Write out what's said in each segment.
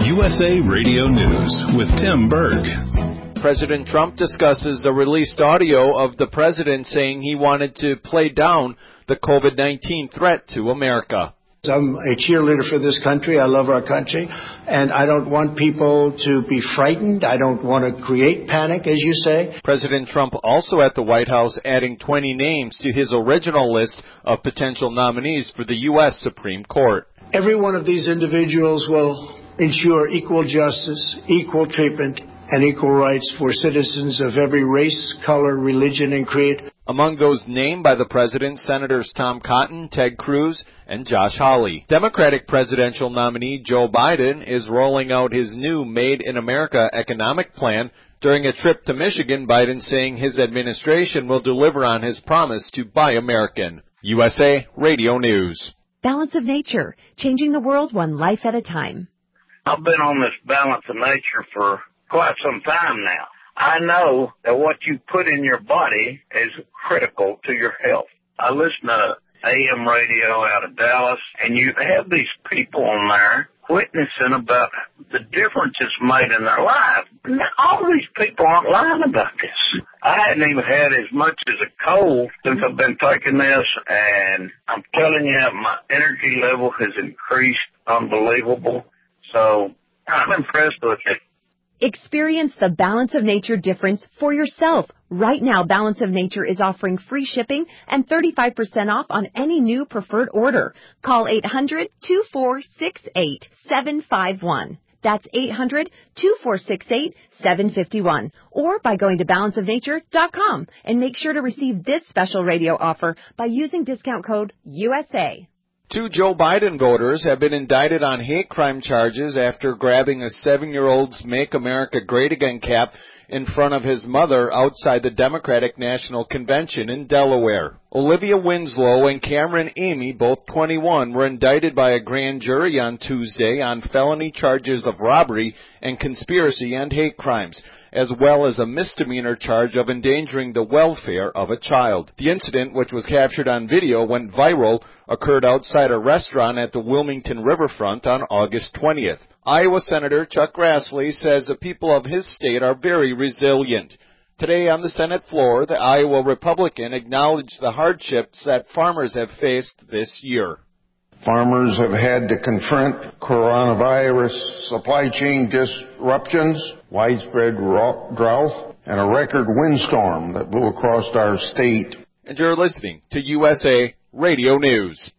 USA Radio News with Tim Berg. President Trump discusses the released audio of the president saying he wanted to play down the COVID-19 threat to America. I'm a cheerleader for this country. I love our country, and I don't want people to be frightened. I don't want to create panic, as you say. President Trump also at the White House adding 20 names to his original list of potential nominees for the U.S. Supreme Court. Every one of these individuals will ensure equal justice, equal treatment, and equal rights for citizens of every race, color, religion, and creed. Among those named by the president, Senators Tom Cotton, Ted Cruz, and Josh Hawley. Democratic presidential nominee Joe Biden is rolling out his new Made in America economic plan. During a trip to Michigan, Biden saying his administration will deliver on his promise to buy American. USA Radio News. Balance of Nature, changing the world one life at a time. I've been on this balance of nature for quite some time now. I know that what you put in your body is critical to your health. I listen to AM radio out of Dallas, and you have these people on there witnessing about the difference it's made in their life. Now, all these people aren't lying about this. I hadn't even had as much as a cold since I've been taking this, and I'm telling you, my energy level has increased unbelievable. So I'm impressed with it. Experience the Balance of Nature difference for yourself. Right now, Balance of Nature is offering free shipping and 35% off on any new preferred order. Call 800-2468-751. That's 800-2468-751. Or by going to balanceofnature.com and make sure to receive this special radio offer by using discount code USA. 2 Joe Biden voters have been indicted on hate crime charges after grabbing a 7-year-old's Make America Great Again cap in front of his mother outside the Democratic National Convention in Delaware. Olivia Winslow and Cameron Amy, both 21, were indicted by a grand jury on Tuesday on felony charges of robbery and conspiracy and hate crimes, as well as a misdemeanor charge of endangering the welfare of a child. The incident, which was captured on video, went viral, occurred outside a restaurant at the Wilmington Riverfront on August 20th. Iowa Senator Chuck Grassley says the people of his state are very resilient. Today on the Senate floor, the Iowa Republican acknowledged the hardships that farmers have faced this year. Farmers have had to confront coronavirus supply chain disruptions, widespread drought, and a record windstorm that blew across our state. And you're listening to USA Radio News.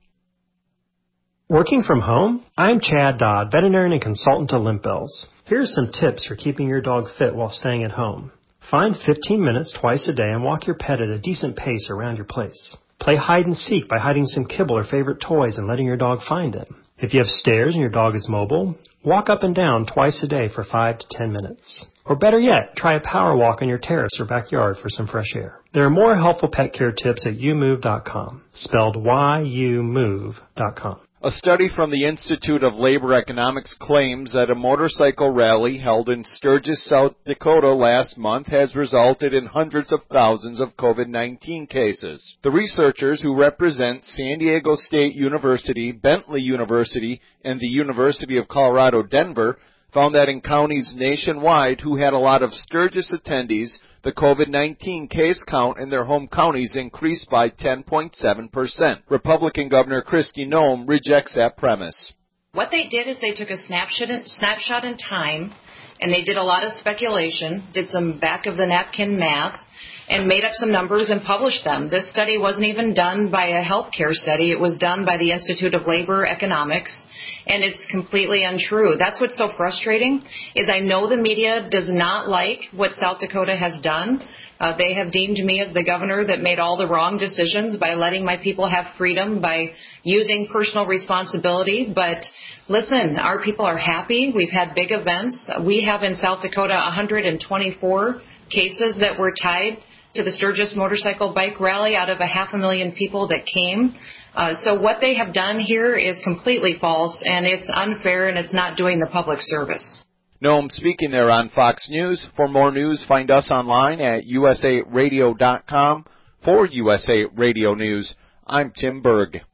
Working from home? I'm Chad Dodd, veterinarian and consultant to Limp Bells. Here's some tips for keeping your dog fit while staying at home. Find 15 minutes twice a day and walk your pet at a decent pace around your place. Play hide and seek by hiding some kibble or favorite toys and letting your dog find them. If you have stairs and your dog is mobile, walk up and down twice a day for 5 to 10 minutes. Or better yet, try a power walk on your terrace or backyard for some fresh air. There are more helpful pet care tips at youmove.com, spelled YOUMOVE.com. A study from the Institute of Labor Economics claims that a motorcycle rally held in Sturgis, South Dakota last month has resulted in hundreds of thousands of COVID-19 cases. The researchers, who represent San Diego State University, Bentley University, and the University of Colorado, Denver, found that in counties nationwide who had a lot of Sturgis attendees, the COVID-19 case count in their home counties increased by 10.7%. Republican Governor Kristi Noem rejects that premise. What they did is they took a snapshot in time, and they did a lot of speculation, did some back-of-the-napkin math, and made up some numbers and published them. This study wasn't even done by a healthcare study. It was done by the Institute of Labor Economics, and it's completely untrue. That's what's so frustrating, is I know the media does not like what South Dakota has done. They have deemed me as the governor that made all the wrong decisions by letting my people have freedom, by using personal responsibility. But listen, our people are happy. We've had big events. We have in South Dakota 124 cases that were tied to the Sturgis motorcycle bike rally out of 500,000 people that came. So what they have done here is completely false, and it's unfair, and it's not doing the public service. Noem speaking there on Fox News. For more news, find us online at usaradio.com. For USA Radio News, I'm Tim Berg.